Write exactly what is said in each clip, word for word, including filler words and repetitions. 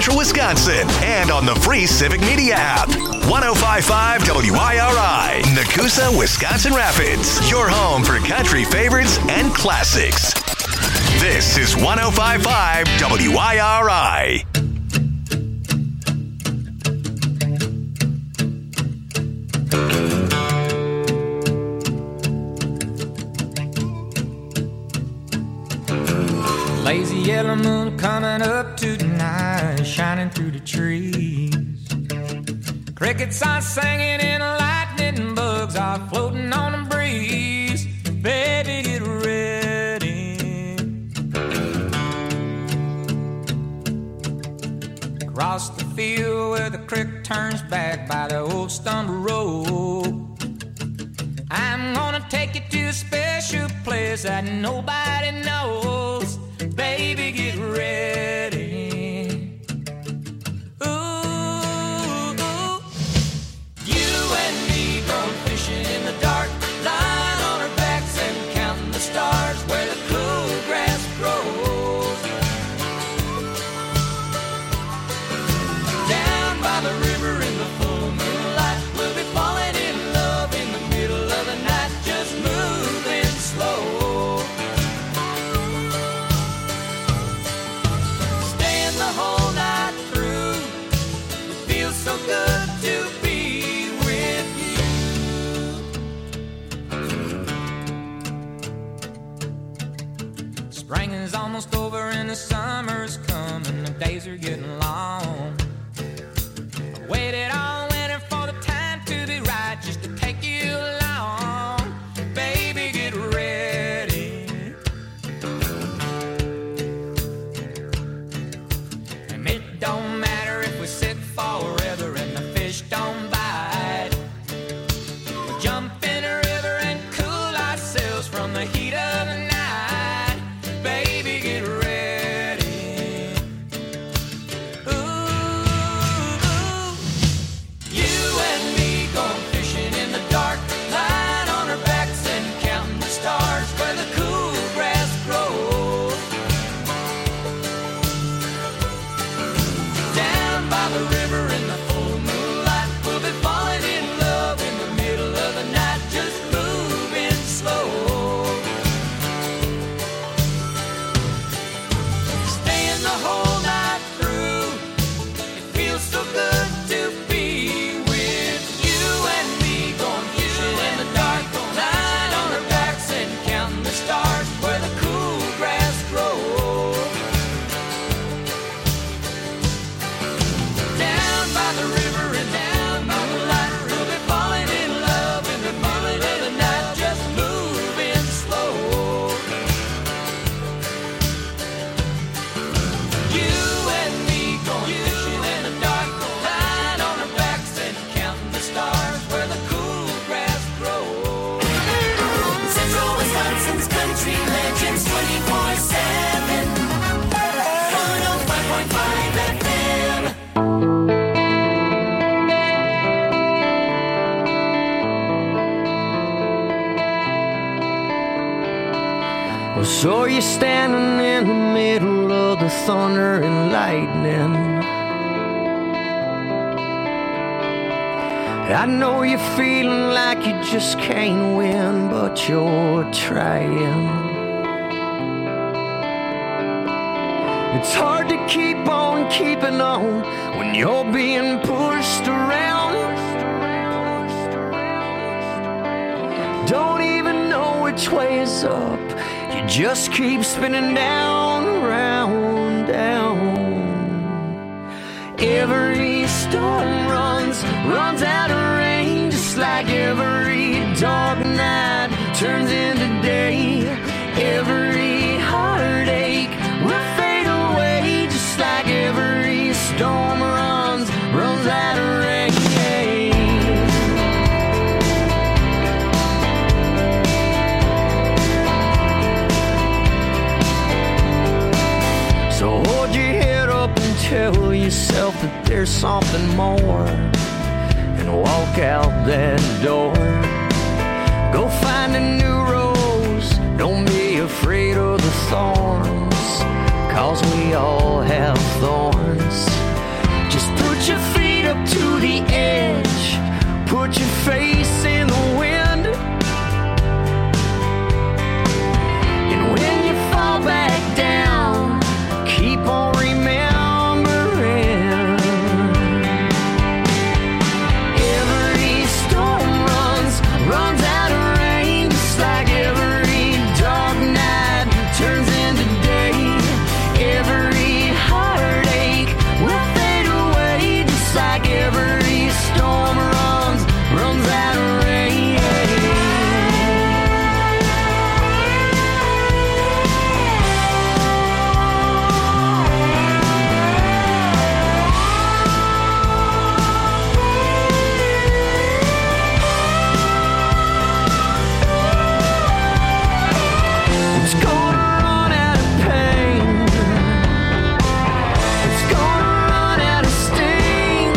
Central Wisconsin and on the free Civic Media app. one oh five point five W I R I, Nakusa, Wisconsin Rapids. Your home for country favorites and classics. This is one oh five point five W I R I. Lazy yellow moon coming up tonight, shining through the trees. Crickets are singing and lightning bugs are floating on the breeze. Baby, get ready. Across the field where the creek turns back by the old stumble road, I'm gonna take you to a special place that nobody knows. Baby, get ready. Ooh, ooh. You and me going fishing in the dark, lying on our backs and counting the stars where the cool grass grows. Down by the river in the full moonlight, we'll be falling in love in the middle of the night, just moving slow. Whole night through, it feels so good to be with you. Spring is almost over and the summer's coming, the days are getting long. I waited all winter for the time to be right, just to take you along. Baby, get ready. Don't matter if we sit forever and the fish don't bite. We'll jump in a river and cool ourselves from the heat of the night. Baby, get ready. Ooh, ooh. You and me going fishing in the dark, lying on our backs and counting the stars where the cool grass grows. By the river in the full moonlight, we'll be falling in love in the middle of the night, just moving slow. Staying the whole night through, it feels so good to be with you and me going fishing in the dark, lying on our backs and counting the stars where the cool grass grows. By the river and down by the light, we'll be falling in love in the middle of the night, just moving slow. You and me going fishing in the dark, lying on our backs and counting the stars where the cool grass grows. Central Wisconsin's country legends twenty-four seven. one oh five point five F M. So you're standing in the middle of the thunder and lightning. I know you're feeling like you just can't win, but you're trying. It's hard to keep on keeping on when you're being pushed around. Don't even know which way is up. You just keep spinning down, round, down. Every storm runs, runs out of rain, just like every dark night turns into day. Every heartache will fade away, just like every storm runs, runs out of rain. So hold your head up and tell yourself that there's something more, and walk out that door. Go find a new rose, don't be afraid of the thorns, 'cause we all have thorns. your feet up to the edge, put your face in the wind, and when you fall back down, keep on remembering. Every storm runs, runs out of rain, just like every dark night turns into day. Every heartache will fade away, just like every storm runs, runs out of rain. It's gonna run out of pain. It's gonna run out of sting.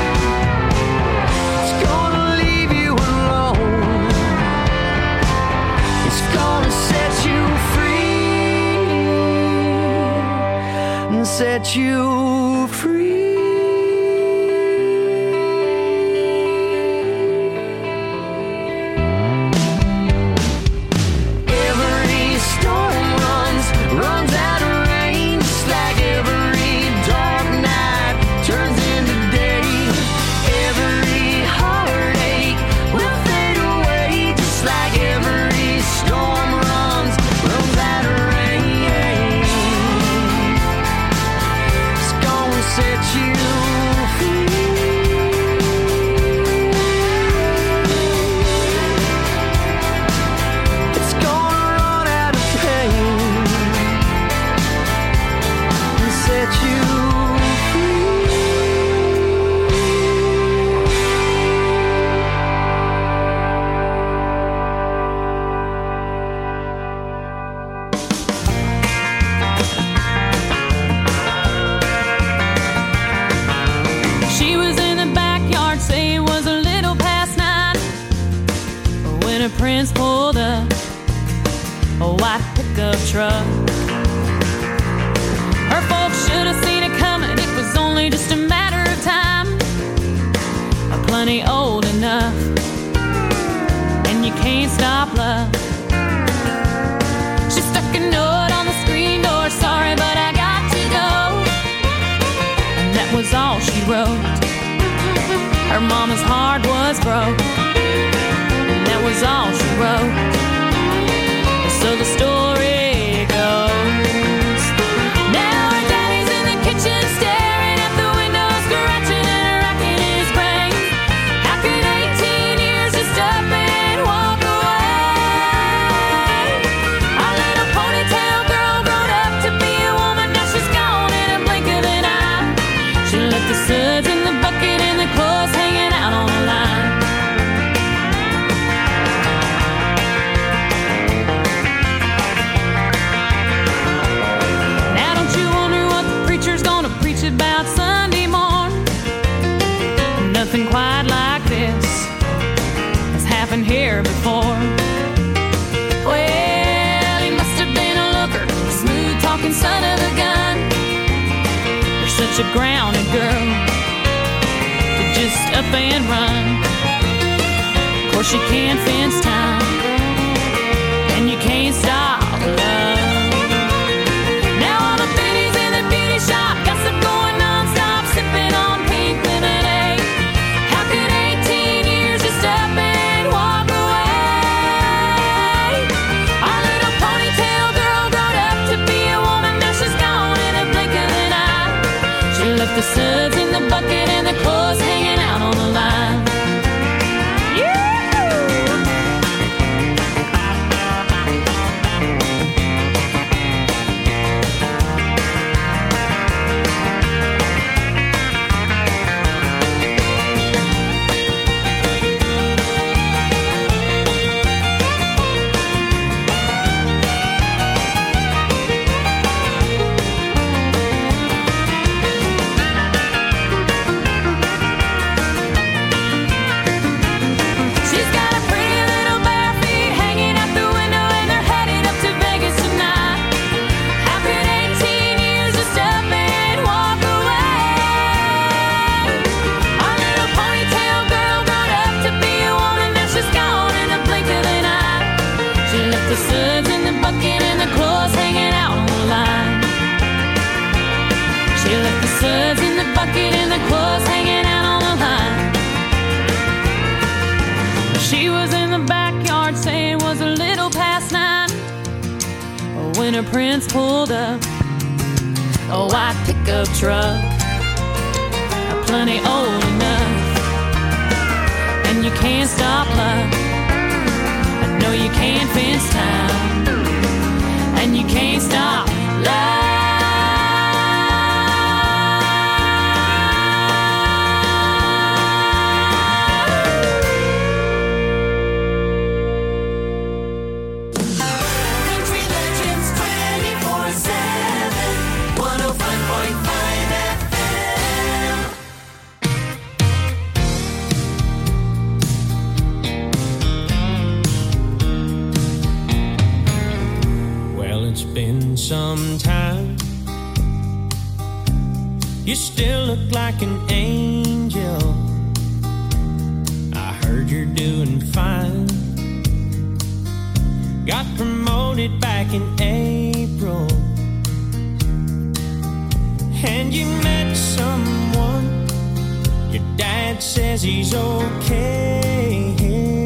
It's gonna leave you alone. It's gonna set you free and set you free. Every storm runs, runs out of rain, just like every dark night turns into day. Every heartache will fade away, just like every storm runs, runs out of rain. It's gonna set you free. It's gonna run out of pain and set you free. She was in the backyard, say it was a little past nine, when her prince pulled up a white pickup truck. Her folks should have seen it coming, it was only just a matter of time. Plenty old enough, and you can't stop love. She stuck a note on the screen door, sorry but I got to go. And that was all she wrote. Her mama's heart was broke, and that was all she wrote. So the story goes, now her daddy's in the kitchen staring at the window, scratching and racking his brain. How could eighteen years just up and walk away? Our little ponytail girl grown up to be a woman, now she's gone in a blink of an eye. She left the suds in the bucket and the clothes hanging out on the line. Now don't you wonder what the preacher's gonna preach about Sunday morn? Nothing quite like this has happened here before. Well, he must have been a looker, a smooth talking son of a gun. You're such a grounded girl to just up and run. Of course you can't fence time, and you can't stop love. Now all the biddies in the beauty shop, gossip going non-stop, sipping on pink lemonade. How could eighteen years just up and walk away? Our little ponytail girl grown up to be a woman, now she's gone in a blink of an eye. She left the suds in the bucket and the clothes hanging out on the line. Yeah! the suds in the bucket and the clothes hanging out on the line. She left the suds in the bucket and the clothes hanging out on the line. She was in the backyard saying it was a little past nine when her prince pulled up a white pickup truck, plenty old enough. And you can't stop love, no you can't fence time, and you can't stop love. Some time you still look like an angel. I heard you're doing fine. Got promoted back in April, and you met someone. Your dad says he's okay.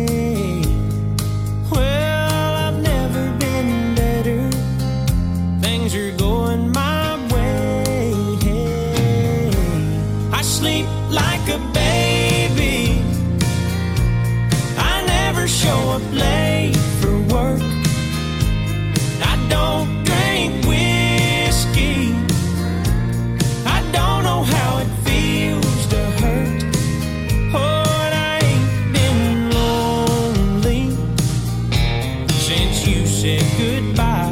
Well, I've never been better. Things are going my way. I sleep like a baby. I never show up late for work. I don't drink whiskey. I don't know how it feels to hurt. Oh, and I ain't been lonely since you said goodbye.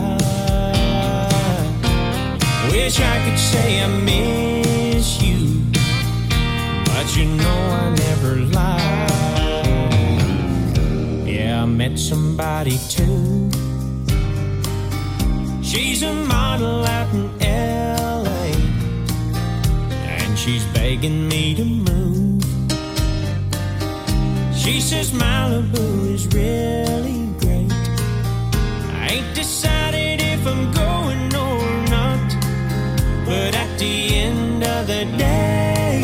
Wish I could say I miss you, but you know I never lie. Yeah, I met somebody too. She's a model out in L A, and she's begging me to move. She says Malibu is really great. I ain't decided if I'm going or not, but at the end of the day,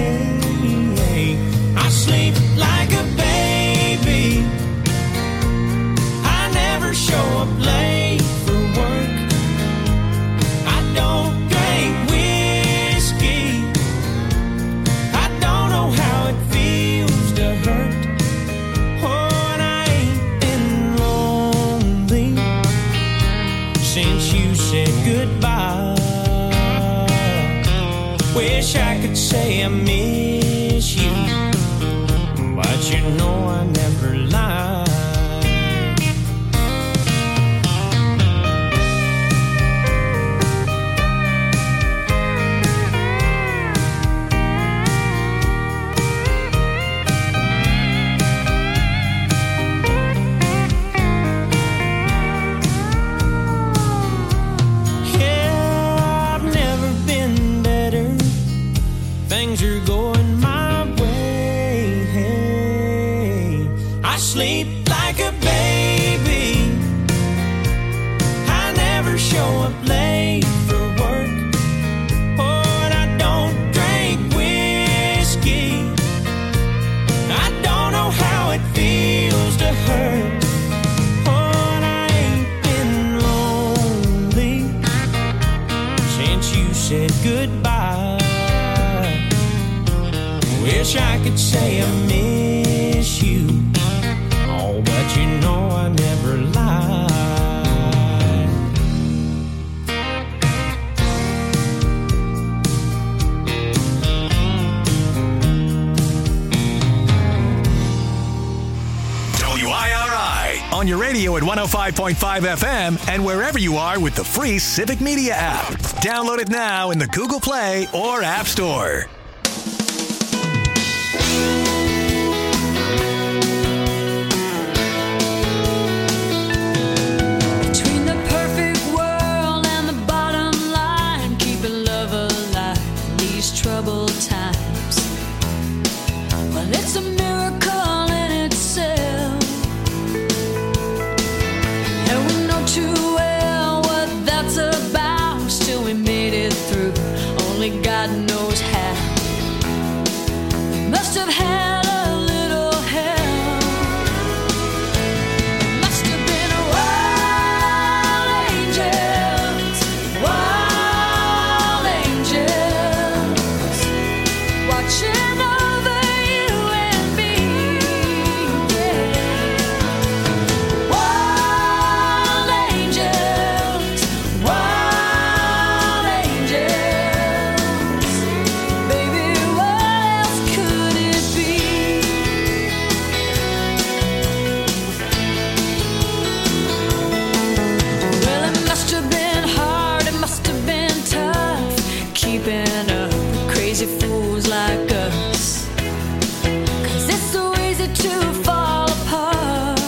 I sleep like a baby. I never show up late for work. I don't drink whiskey. I don't know how it feels to hurt. Oh, and I ain't been lonely since you said goodbye. Wish I could say I miss you, but you know I never lie. Things are going my way. I sleep like a baby. I never show up late for work. Oh, and I don't drink whiskey. I don't know how it feels to hurt. Oh, and I ain't been lonely since you said goodbye. Wish I could say I miss you, oh, but you know I never lie. W I R I on your radio at one oh five point five F M and wherever you are with the free Civic Media app. Download it now in the Google Play or App Store. It's a miracle in itself. And too well what that's about. Still we made it through, only God knows how. Must have had a little help. Must have been wild angels, wild angels, watching over you and me. Yeah. Wild angels, wild angels. Baby, what else could it be? Well, it must have been hard, it must have been tough, keeping up with crazy fools like us. 'Cause it's so easy to fall apart.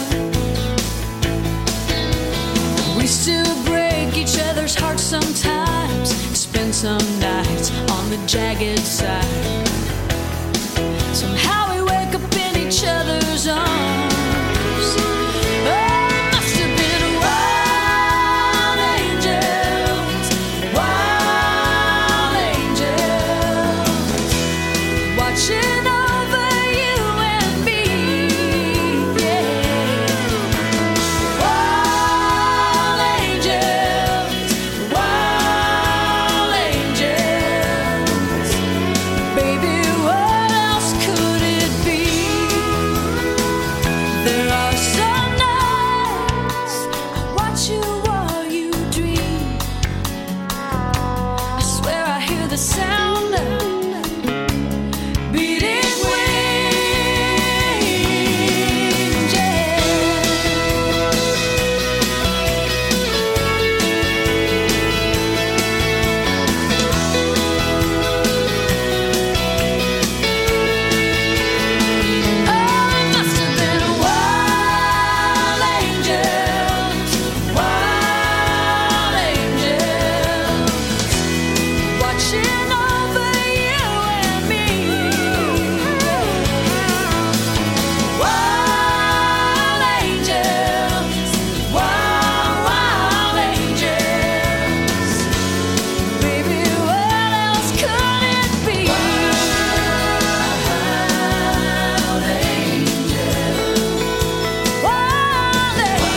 We still break each other's hearts sometimes, spend some nights on the jagged side. Somehow we wake up in each other's arms. Oh, it must have been wild angels, wild angels, watching over you and me. Yeah. Wild angels, wild angels. Baby, what else could it be? There are some nights I watch you while you dream. I swear I hear the sound of beating wings. Yeah. Oh, it must have been wild angels, wild angels, watching over you and me. Wild angels, wild, wild angels. Baby, what else could it be? Wild angels, wild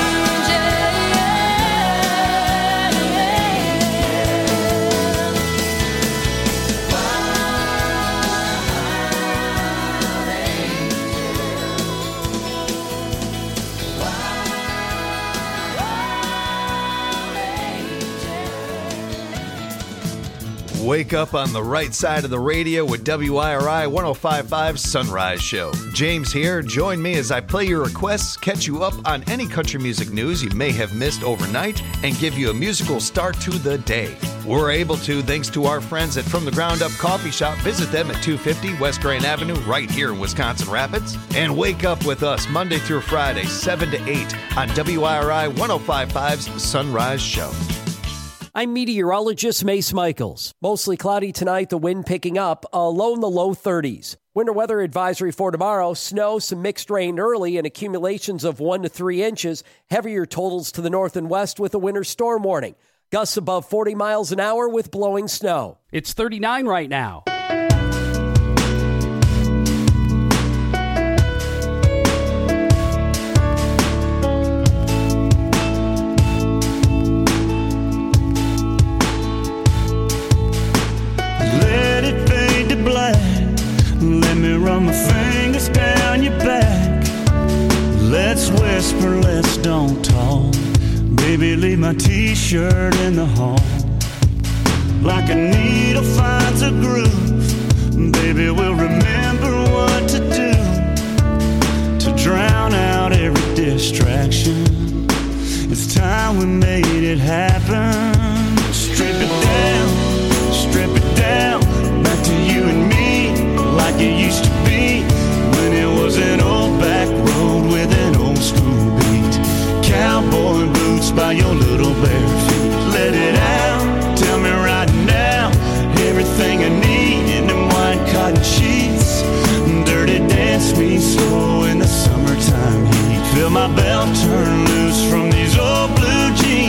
Wake up on the right side of the radio with W I R I one oh five point five Sunrise Show. James here. Join me as I play your requests, catch you up on any country music news you may have missed overnight, and give you a musical start to the day. We're able to thanks to our friends at From the Ground Up Coffee Shop. Visit them at two fifty West Grand Avenue right here in Wisconsin Rapids. And wake up with us Monday through Friday, seven to eight on W I R I one oh five point five's Sunrise Show. I'm meteorologist Mace Michaels. Mostly cloudy tonight, the wind picking up, a low in the low thirties. Winter weather advisory for tomorrow, snow, some mixed rain early, and accumulations of one to three inches. Heavier totals to the north and west with a winter storm warning. Gusts above forty miles an hour with blowing snow. It's thirty-nine right now. Let it fade to black. Let me run my fingers down your back. Let's whisper, let's don't talk. Baby, leave my t-shirt in the hall. Like a needle finds a groove. Baby, we'll remember what to do to drown out every distraction. It's time we made it happen. Strip it down, strip it down. Back to you and me, like it used to be. When it was an old back road with an old school beat. Cowboy boots by your little bare feet. Let it out, tell me right now. Everything I need in them white cotton sheets. Dirty dance me slow in the summertime heat. Feel my belt turn loose from these old blue jeans.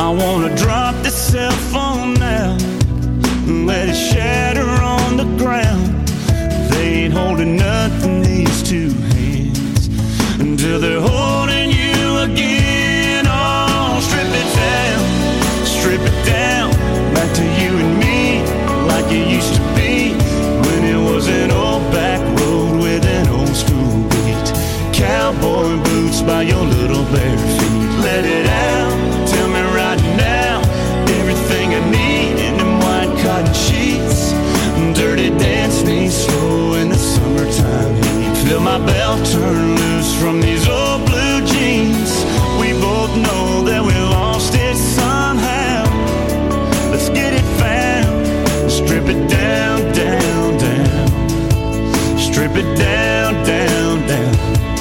I wanna drop this cell phone now and let it shatter on the ground. They ain't holding nothing, these two hands, until they're holding you again. Oh, strip it down, strip it down, back to you and me, like it used to be, when it was an old back road with an old school beat. Cowboy boots by your little bare feet. Let it out, tell me right now, everything I need in them white cotton sheets. Dirty dance me slow in the summertime heat. Feel my belt turn loose from these old blue jeans. We both know that we lost it somehow. Let's get it found, strip it down, down, down. Strip it down, down, down.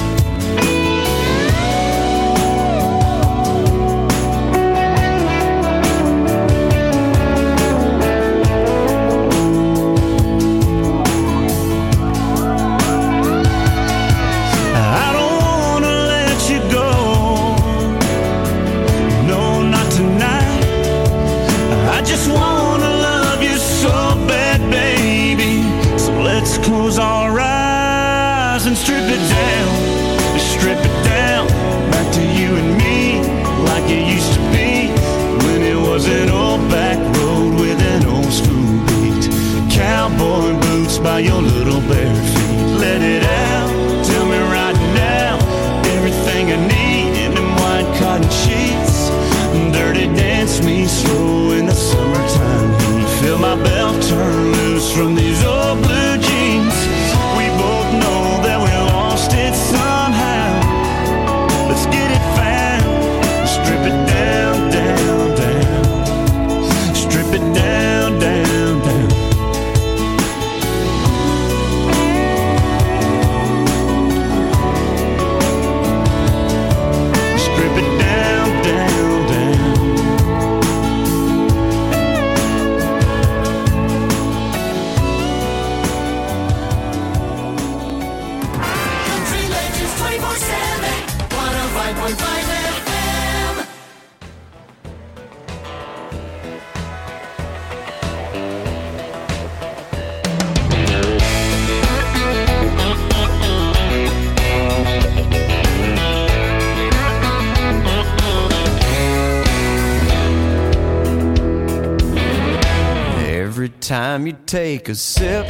Close our eyes and strip it down, strip it down, back to you and me, like it used to be, when it was an old back road with an old school beat. Cowboy boots by your little bare feet. Let it out, tell me right now, everything I need in them white cotton sheets. Dirty dance me slow in the summertime heat. Feel my belt turn loose from these old blue jeans. We both know that we lost it somehow. Let's get it found, strip it down, down, down. Strip it down, down, down. Strip it down, down, down. Country Legends twenty-four seven, one oh five point five F M. Every time you take a sip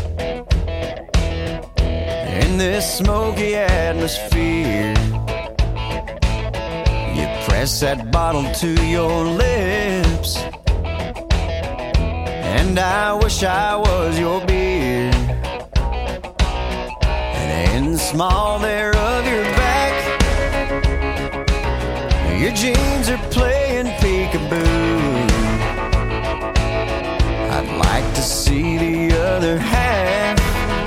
in this smoky atmosphere, you press that bottle to your lips, and I wish I was your beer. And in the small there of your back, your jeans are playing peekaboo. I'd like to see the other half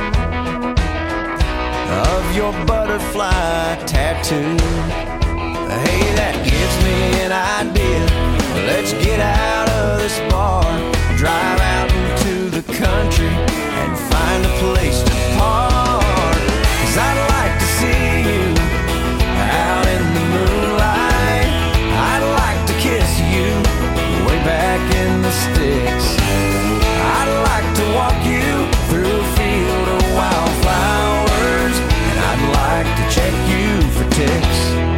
of your butterfly tattoo. Hey, that gives me an idea. Let's get out of this bar, drive out into the country, and find a place to park. 'Cause I'd like to see you out in the moonlight. I'd like to kiss you way back in the sticks. I'd like to walk you through a field of wildflowers, and I'd like to check you for ticks.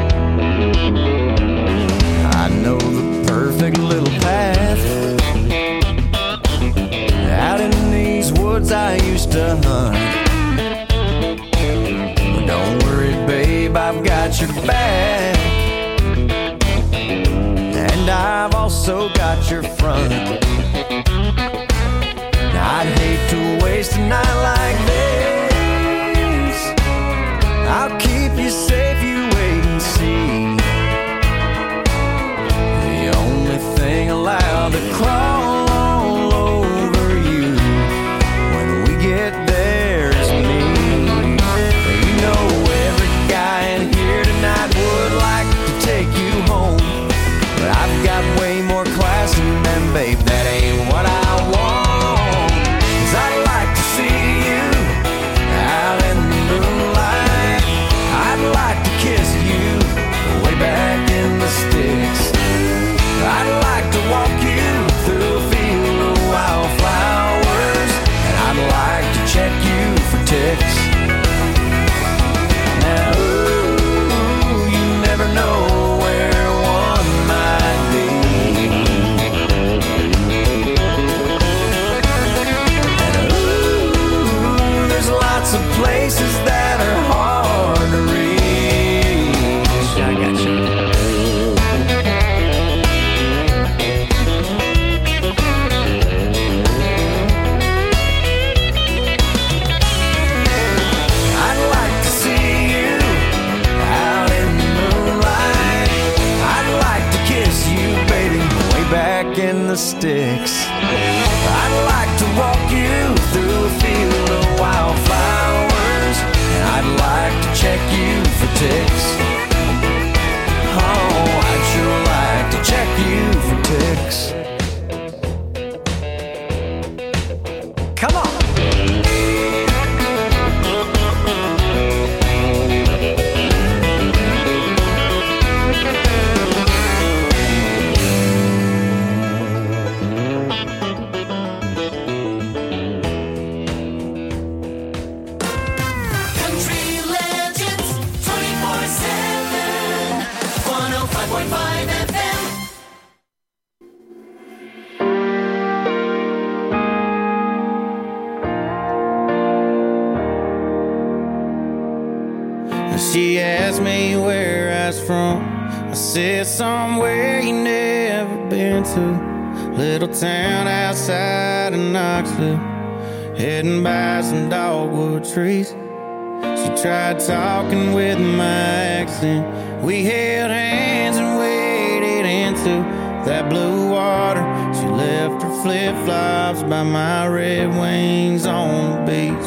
I know the perfect little path out in these woods I used to hunt. But don't worry, babe, I've got your back, and I've also got your front. I'd hate to waste a night like this. I'll keep you safe, you wait and see. The only thing allowed to crawl all over you when we get there is me. You know every guy in here tonight would like to take you home, but I've got way more class in them, babe, that ain't what I want. I'd like to see you out in the moonlight. working the sticks. I'd like to walk you through a field of wildflowers, and I'd like to check you for ticks. Oh, I'd sure like to check you for ticks. Come on! She asked me where I was from. I said somewhere you never been to. Little town outside of Knoxville, heading by some dogwood trees. She tried talking with my accent. We held hands and waded into that blue water. She left her flip-flops by my Red Wings on the beach.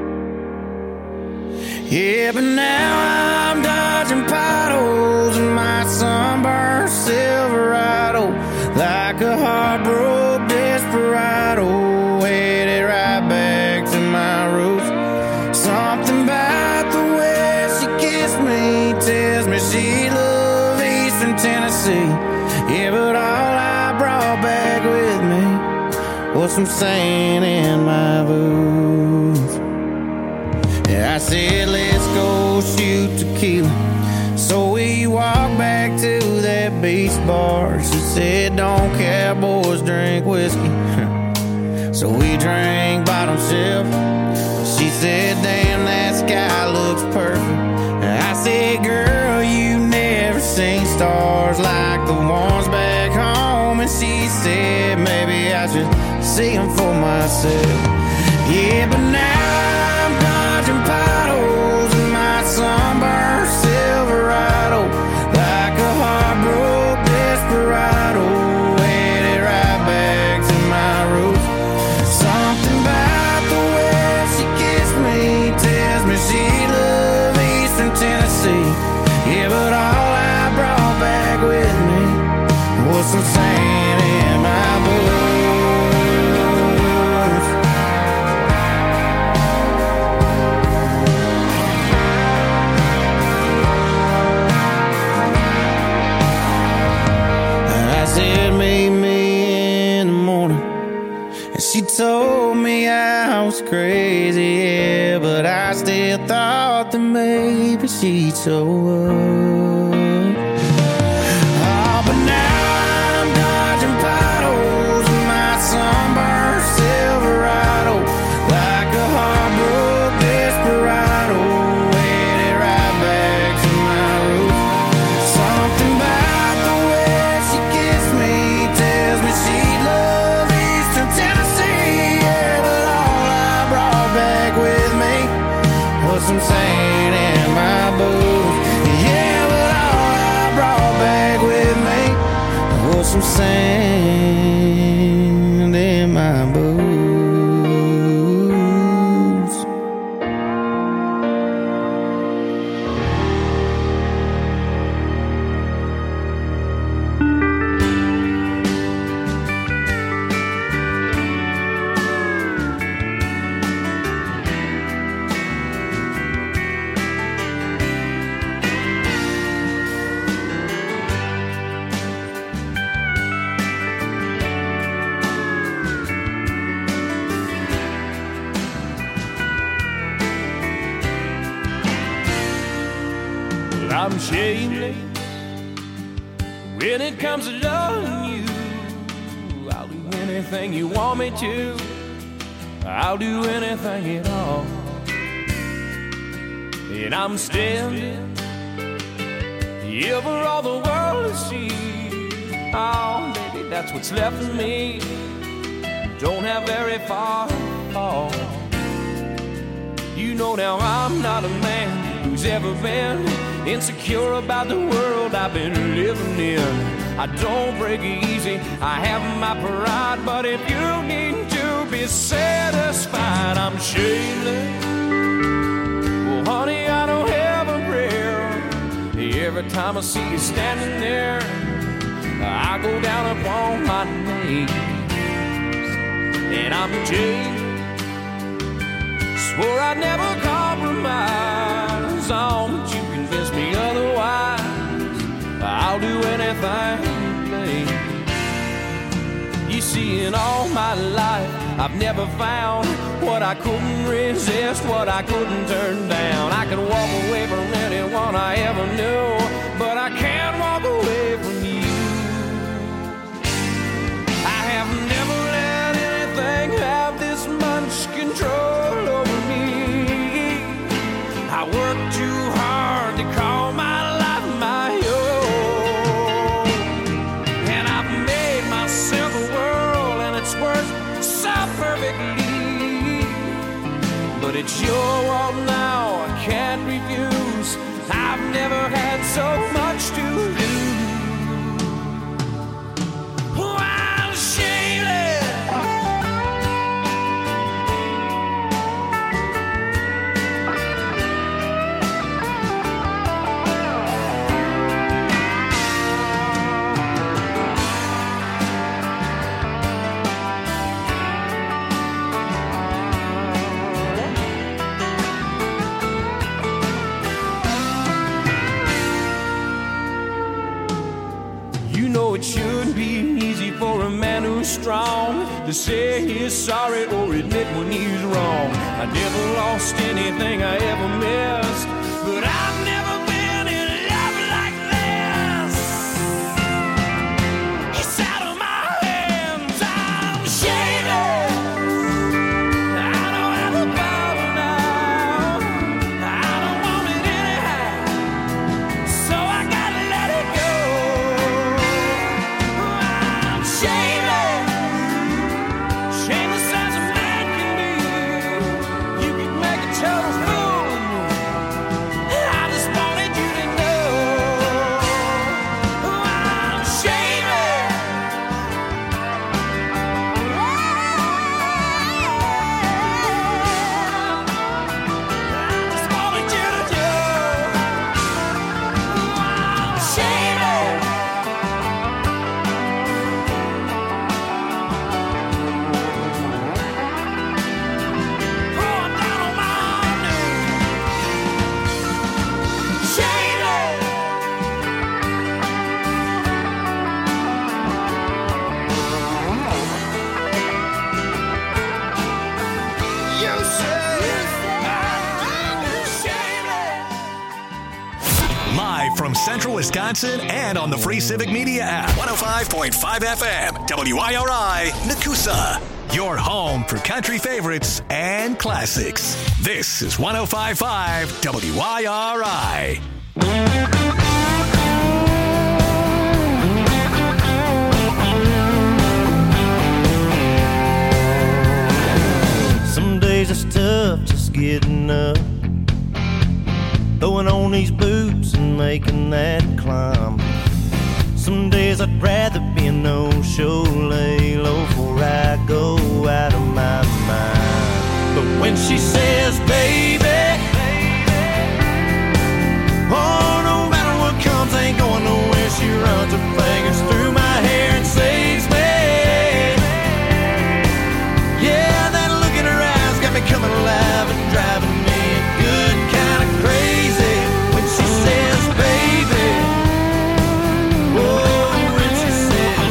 Yeah, but now I'm dodging potholes in my sunburned Silverado, like a heartbroken desperado, headed right back to my roots. Something about the way she kissed me tells me she loved Eastern Tennessee. Yeah, but all I brought back with me was some sand in my boots. I said, let's go shoot tequila. So we walked back to that beach bar. She said, don't cowboys drink whiskey. So we drank bottom shelf. She said, damn, that sky looks perfect. I said, girl, you never seen stars like the ones back home. And she said, maybe I should see them for myself. Yeah, but now I'm dodging potholes in my sunburned Silverado, like a heartbroken desperado, headed right back to my roots. Something about the way she kissed me tells me she loved Eastern Tennessee. Yeah, but all I brought back with me was some sand in my boots. Meet me in the morning, and she told me I was crazy, yeah, but I still thought that maybe she'd show up. Oh, but now I'm dodging potholes in my sunburned Silverado, like a heartbroken desperado, headed right back to my roots. Something about the way she kissed me tells me she loved Eastern Tennessee. Yeah, but all I brought back with me was some sand in my boots. Yeah, but all I brought back with me was some sand in my boots. I'm shameless when it comes to loving you. I'll do anything you want me to. I'll do anything at all. And I'm standing here for all the world to see. Oh, baby, that's what's left of me. Don't have very far to fall. You know now I'm not a man who's ever been insecure about the world I've been living in. I don't break easy, I have my pride. But if you need to be satisfied, I'm shameless. Well, honey, I don't have a prayer. Every time I see you standing there, I go down upon my knees. And I'm Jay. Swore I'd never compromise on, but you convinced me otherwise. I'll do anything, please. You see, in all my life, I've never found what I couldn't resist, what I couldn't turn down. I can walk away from anyone I ever knew, but I can't walk away from you. I have never let anything have this much control over me. I work too hard to call my life my own, and I've made myself a world, and it's worked so perfectly. But it's your world now, I can't refuse. I've never had so much to lose. Oh, I'm shameless. It shouldn't be easy for a man who's strong to say he's sorry or admit when he's wrong. I never lost anything I ever missed, but I've never been in love like this. It's out of my hands, I'm shameless. I don't have a power now, I don't want it anyhow, so I gotta let it go. From Central Wisconsin and on the Free Civic Media app. one oh five point five F M, W I R I, Nakusa. Your home for country favorites and classics. This is one oh five point five W I R I. Some days it's tough just getting up, throwing on these boots and making that climb. Some days I'd rather be a no-show, lay low before I go out of my mind. But when she says, baby, oh, no matter what comes, ain't going nowhere, she runs her fingers through my hair and saves me. Yeah, that look in her eyes got me coming alive and driving me a good kind of crazy. When she says, baby, oh, when she says,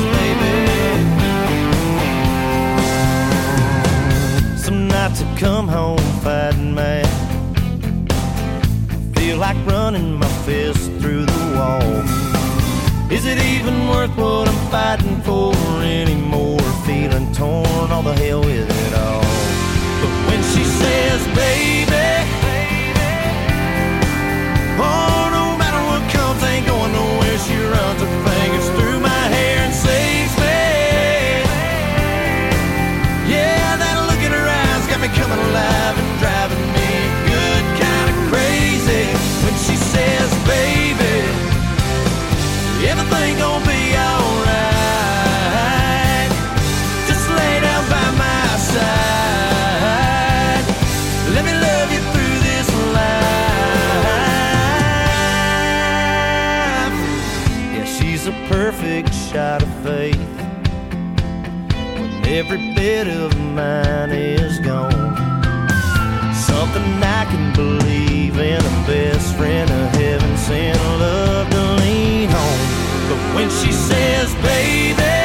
every bit of mine is gone. Something I can believe in, a best friend of heaven sent, love to lean on. But when she says, baby,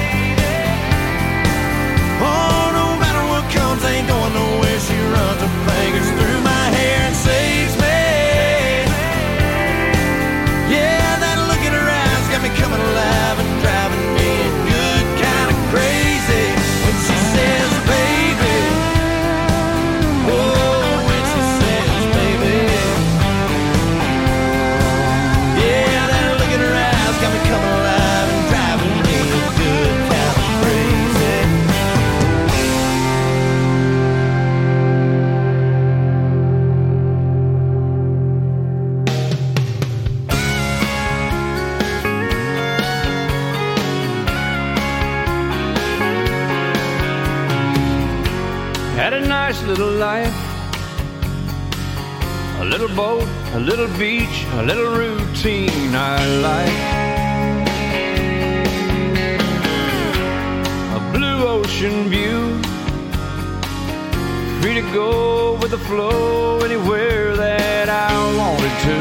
oh, no matter what comes, ain't going nowhere. She runs her fingers through my hair and saves me. Yeah, that look in her eyes got me coming alive and driving me good, kind of crazy. When she says, baby, oh, when she says, baby, yeah, that look in her eyes got me coming alive and driving me good, kind of crazy. Had a nice little life, a little boat, a little beach, a little routine I like. A blue ocean view, free to go with the flow anywhere that I wanted to.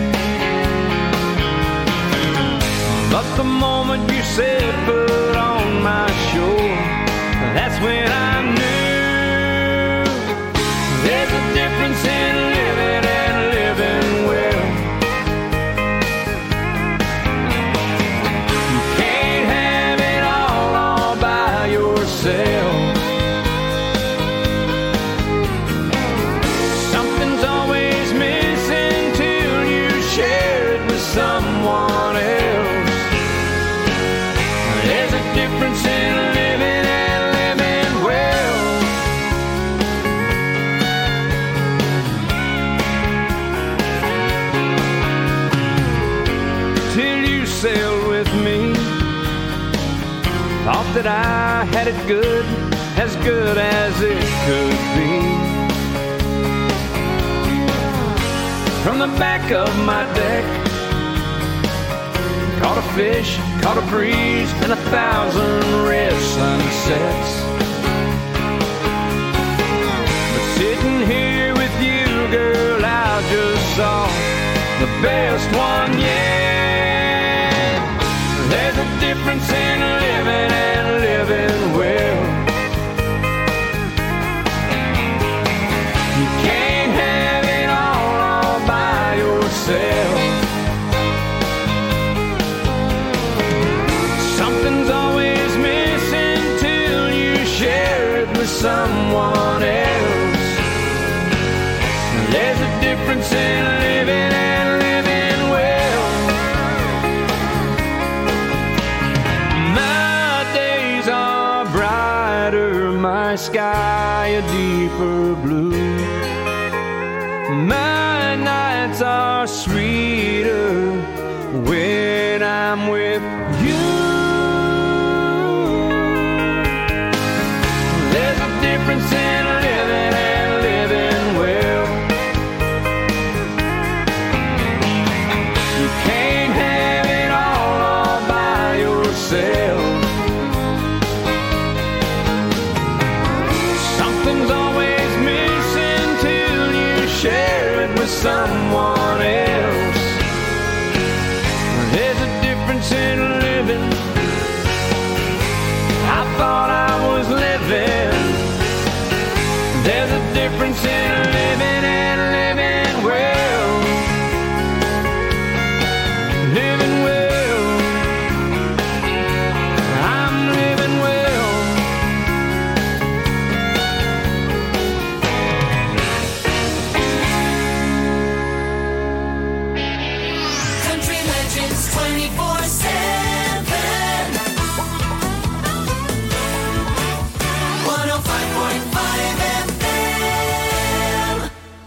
But the moment you said put on my shore, that's when I knew there's a difference in living and living well. You can't have it all all by yourself. Something's always missing till you share it with someone else. There's a difference in living and living well. Till you sailed with me, thought that I had it good, as good as it could be. From the back of my deck, caught a fish, caught a breeze, and a thousand red sunsets. But sitting here with you, girl, I just saw the best one yet. There's a difference in living and living well. You can't have it all all by yourself. Something's always missing till you share it with someone else. There's a difference in living and living well. My days are brighter, my sky a deeper blue. My nights are sweeter when I'm with you. There's a difference in living and living well. You can't have it all all by yourself. Something's always missing till you share it with someone else. There's a difference in living. I thought I was living. There's a difference in living and living well. Living well. I'm living well. Country Legends twenty-four seven. one oh five point five F M.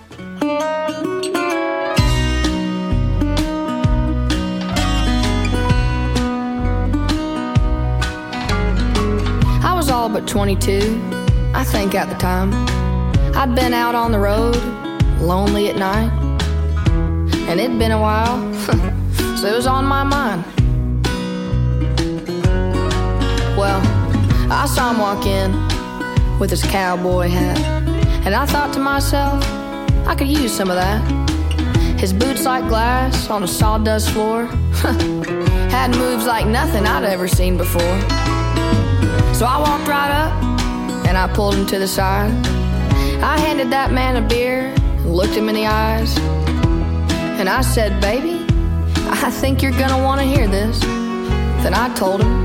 I was all but twenty-two, I think at the time. I'd been out on the road, lonely at night, and it'd been a while, so it was on my mind. Well, I saw him walk in with his cowboy hat, and I thought to myself, I could use some of that. His boots like glass on a sawdust floor had moves like nothing I'd ever seen before. So I walked right up and I pulled him to the side. I handed that man a beer and looked him in the eyes, and I said, baby, I think you're gonna want to hear this. Then I told him,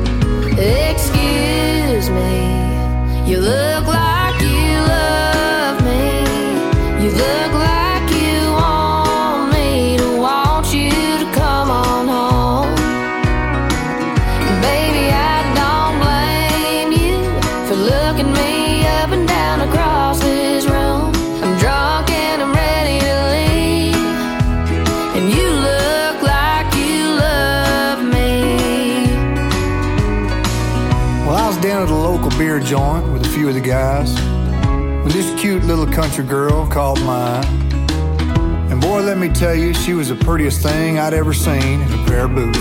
excuse me, you look like you love me. You look like you want me to want you to come on home. Baby, I don't blame you for looking me up and down across this room. I'm drunk and I'm ready to leave, and you look like you love me. Well, I was down at a local beer joint with a few of the guys when this cute little country girl called mine. And boy, let me tell you, she was the prettiest thing I'd ever seen in a pair of boots.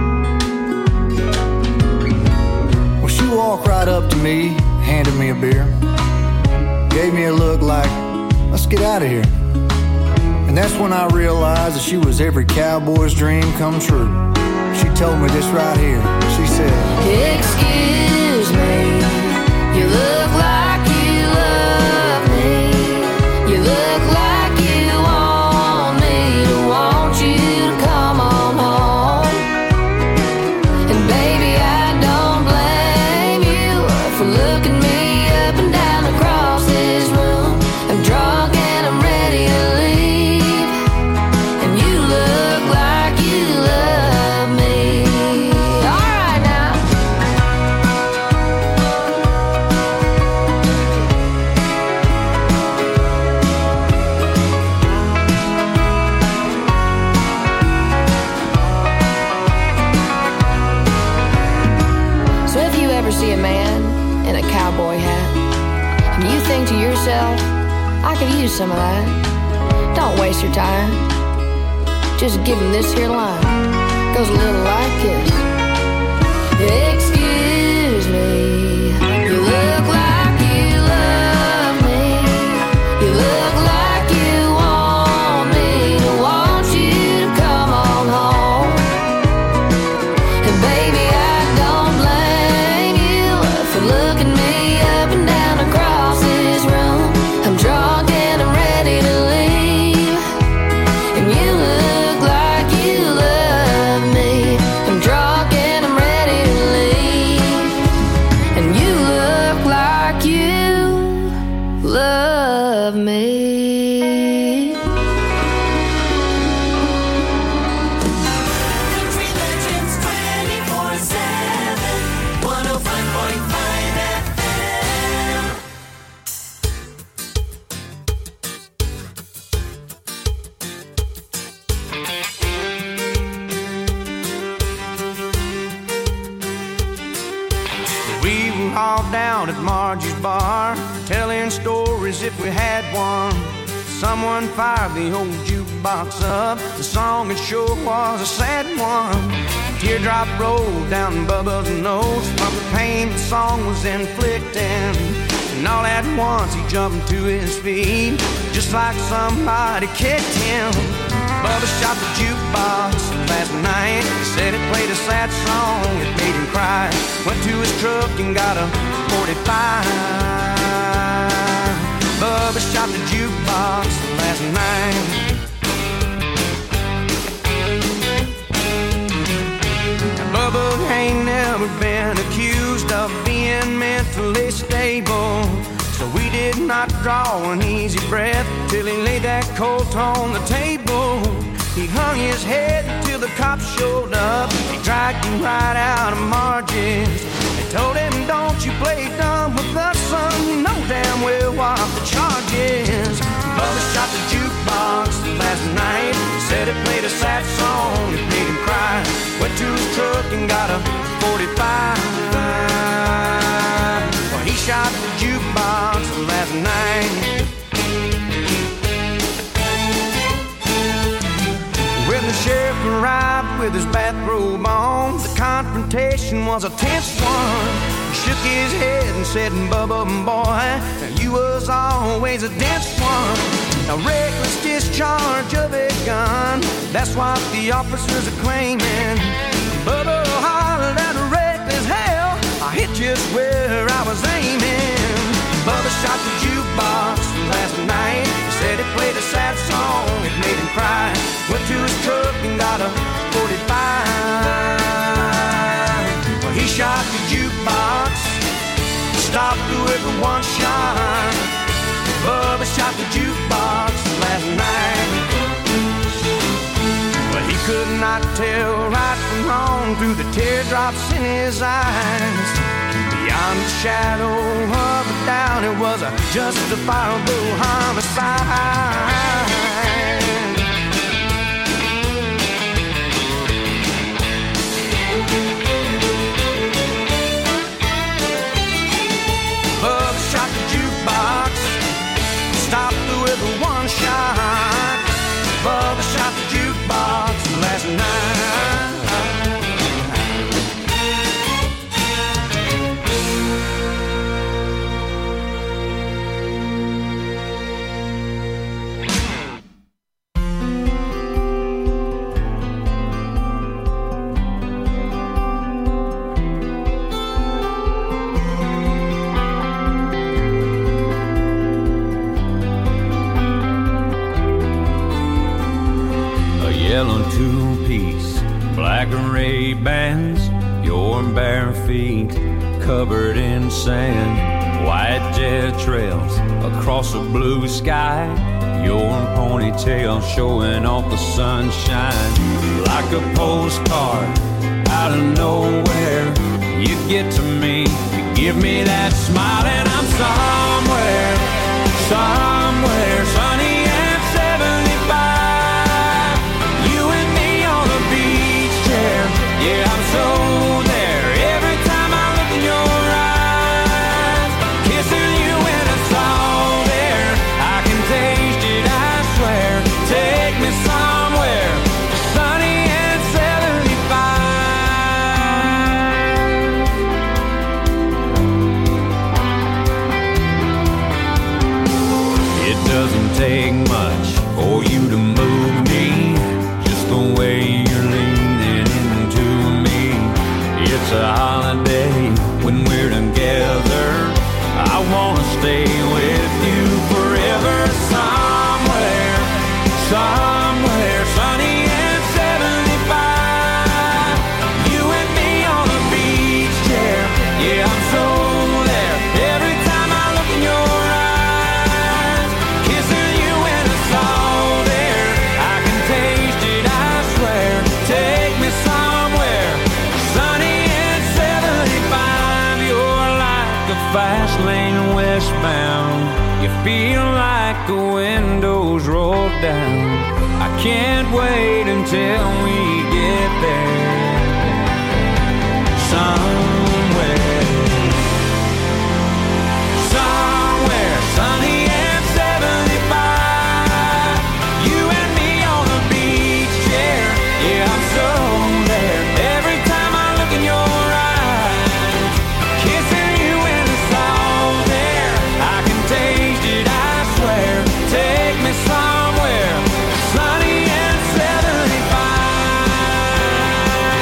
Well, she walked right up to me, handed me a beer, gave me a look like, let's get out of here. And that's when I realized that she was every cowboy's dream come true. She told me this right here. She said, excuse me, you look like you love me. You look like you want me to want you to come on home. And baby, I don't blame you for looking me up and down across this room. I'm drunk and I'm ready to leave, and you look like you love me. All right now. So if you ever see a man in a cowboy hat and you think to yourself, I could use some of that, don't waste your time. Just give him this here line. Goes a little like this. Excuse me, you look like you love me. You look like you want me to want you to come on home. And baby, I don't blame you for looking me up and down across this room. I'm drunk and I'm ready to leave, and you look like you love me. I'm drunk and I'm ready to leave, and you look like you love me. Country Legends twenty-four seven, one oh five point five F M. We were all down at Margie's bar, telling stories if we had one. Someone fired the old jukebox up. The song it sure was a sad one. Teardrop rolled down Bubba's nose from the pain the song was inflicting. And all at once he jumped to his feet, just like somebody kicked him. Bubba shot the jukebox last night. He said it played a sad song, it made him cry. Went to his truck and got a forty-five. Bubba shot the jukebox last night. Now Bubba ain't never been accused of being mentally stable, so we did not draw an easy breath till he laid that colt on the table. He hung his head till the cops showed up. He dragged him right out of Margie's. They told him, don't you play dumb with us, son. You know damn well what the charge is. Bubba shot the jukebox last night. Said it played a sad song, it made him cry. Went to his truck and got a forty-five. Well, he shot the jukebox last night. When the sheriff arrived with his bathrobe on, the confrontation was a tense one. shook his head and said, Bubba, boy, you was always a dense one. A reckless discharge of a gun, that's what the officers are claiming. Bubba hollered at a reckless hell, I hit just where I was aiming. Bubba shot the jukebox last night. He said it played a sad song, it made him cry. Went to his truck and got a forty-five. Well, he shot the jukebox, stopped whoever one shot. Bubba shot the jukebox last night. Well, he could not tell right from wrong through the teardrops in his eyes. Beyond the shadow of a doubt, it was a justifiable homicide. Bubba shot the jukebox, stopped with a one shot. Bubba shot the jukebox last night. Bands, your bare feet covered in sand, white jet trails across a blue sky, your ponytail showing off the sunshine. Like a postcard out of nowhere, you get to me, you give me that smile, and I'm somewhere, somewhere sunny and seventy-five. You and me on the beach chair. Yeah, I'm so there every time I look in your eyes. Kissing you and it's all there. I can taste it, I swear. Take me somewhere sunny and seventy-five. It doesn't take much for you to move me, just the way you're leaning. It's a holiday when we're together. I wanna stay with you forever. Somewhere, somewhere sunny and seventy-five. You and me on a beach chair. Yeah, I'm so there every time I look in your eyes. Kissing you and it's all there. I can taste it, I swear. Take me somewhere sunny. Fast lane westbound, you feel like the windows roll down. I can't wait until we get there. Somewhere, somewhere sunny and seventy-five. You and me on the beach chair. Yeah, I'm so there every time I look in your eyes. Kissing taste it, I swear. Take me somewhere sunny and seventy-five.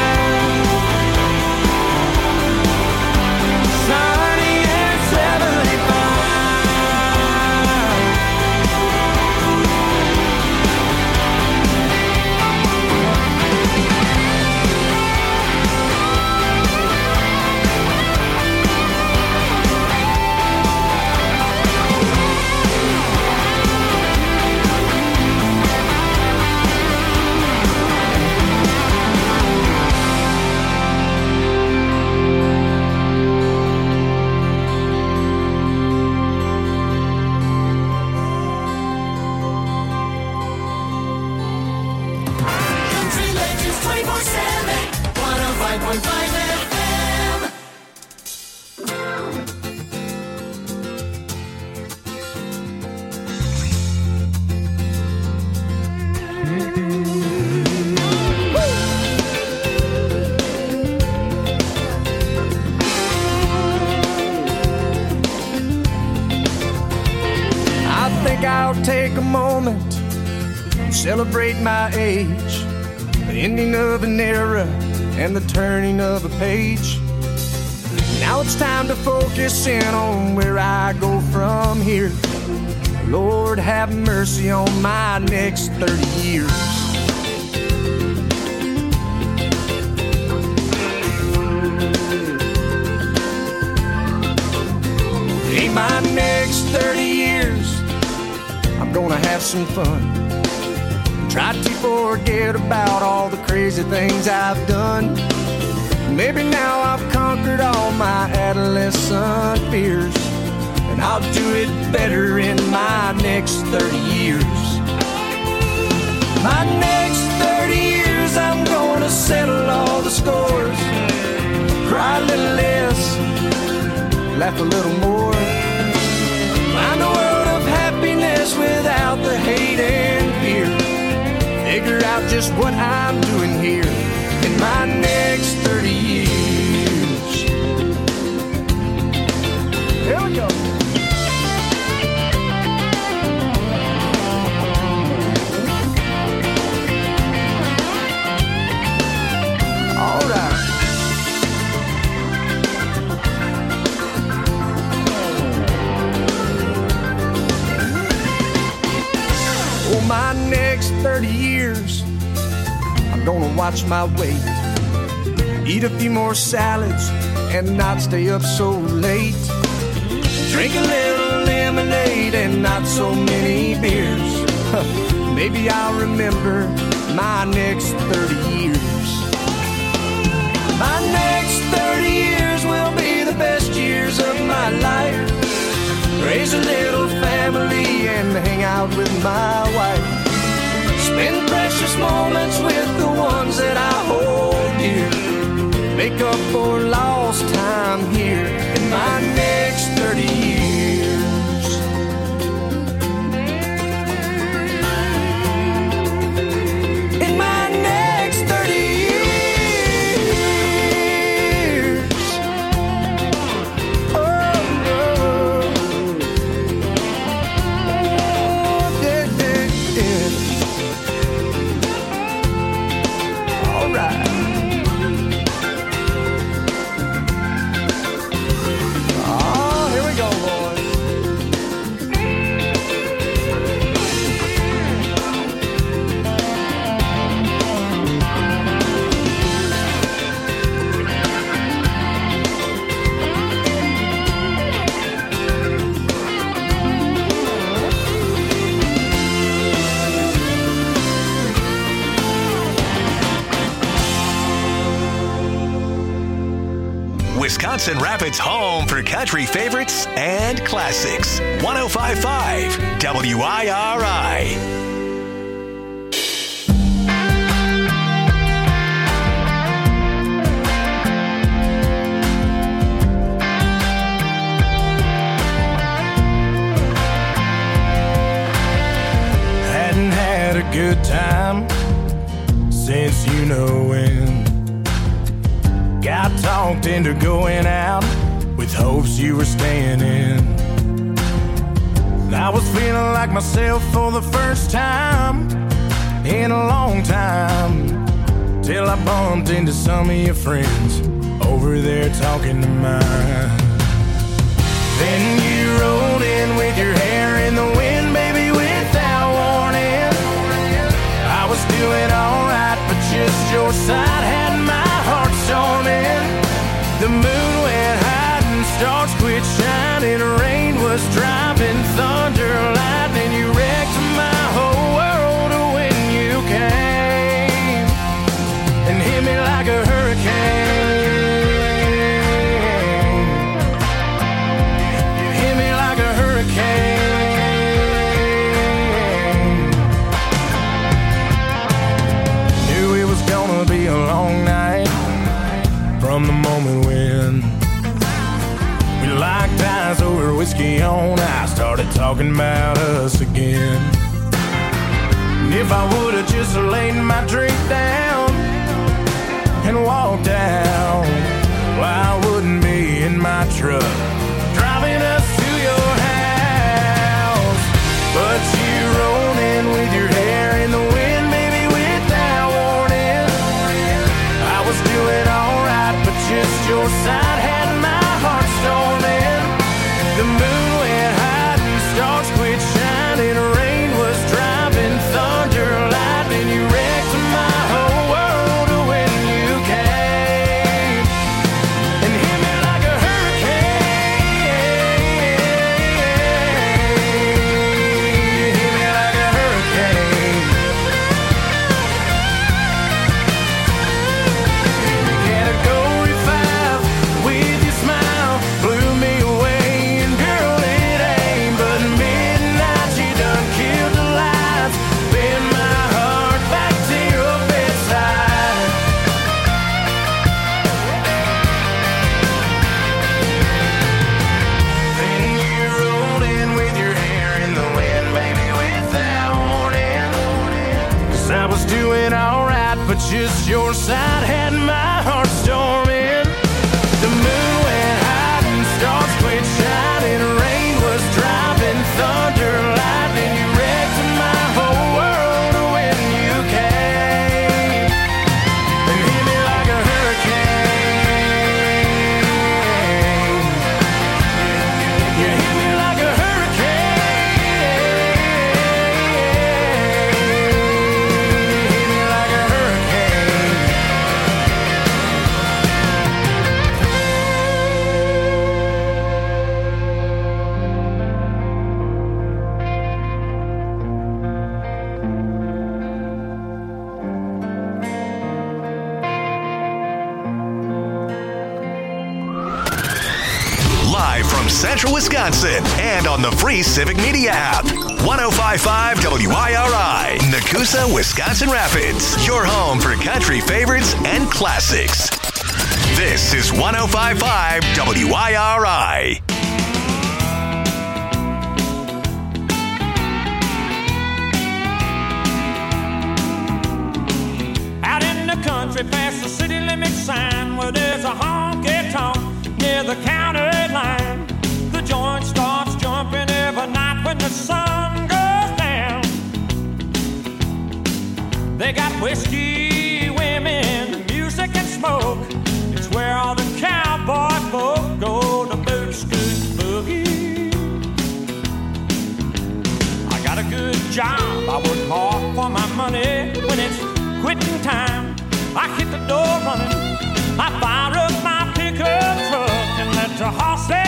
I'll take a moment and celebrate my age, the ending of an era and the turning of a page. Now it's time to focus in on where I go from here. Lord, have mercy on my next thirty years. In my next thirty years, I'm gonna have some fun. Try to forget about all the crazy things I've done. Maybe now I've conquered all my adolescent fears, and I'll do it better in my next thirty years. My next thirty years, I'm gonna settle all the scores, cry a little less, laugh a little more, find a world of happiness without the hate and fear, figure out just what I'm doing here in my next thirty years. Here we go. All right. For my next thirty years, I'm gonna watch my weight, eat a few more salads and not stay up so late, drink a little lemonade and not so many beers. Maybe I'll remember my next thirty years. My next thirty years will be the best years of my life. Raise a little family and hang out with my wife. Spend precious moments with the ones that I hold dear. Make up for lost time here in my next thirty years. In my next thirty years. Oh, oh. Yeah, yeah, yeah. All right. Wisconsin Rapids' home for country favorites and classics. one oh five point five W I R I. Hadn't had a good time since you know when. Got talked into going out with hopes you were staying in. I was feeling like myself for the first time in a long time, till I bumped into some of your friends over there talking to mine. Then you rolled in with your hair in the wind, baby, without warning. I was doing alright, but just your side had my heart storming. The moon went high and stars quit shining. Rain was driving, thunder, lightning. You wrecked my whole world when you came and hit me like a hurricane. You hit me like a hurricane. Knew it was gonna be a long night from the moment when we locked eyes over whiskey on ice, started talking about us again. And if I would've just laid my drink down and walked out, well, I wouldn't be in my truck driving us to your house. But you but just your side had my heart storming. The moon went out and stars quit shining. Rain was driving, thunder, lightning. You wrecked my whole world when you came and hit me like a hurricane. You hit me like a Central Wisconsin and on the free Civic Media app. one oh five point five W I R I, Nakusa, Wisconsin Rapids. Your home for country favorites and classics. This is one oh five point five W I R I. Out in the country past the city limit sign where there's a honky-tonk near the county line. The joint starts jumping every night when the sun goes down. They got whiskey, women, music and smoke. It's where all the cowboy folk go to boot, scoot, boogie. I got a good job, I work hard for my money. When it's quitting time, I hit the door running. I fire up my pickup truck and let the horses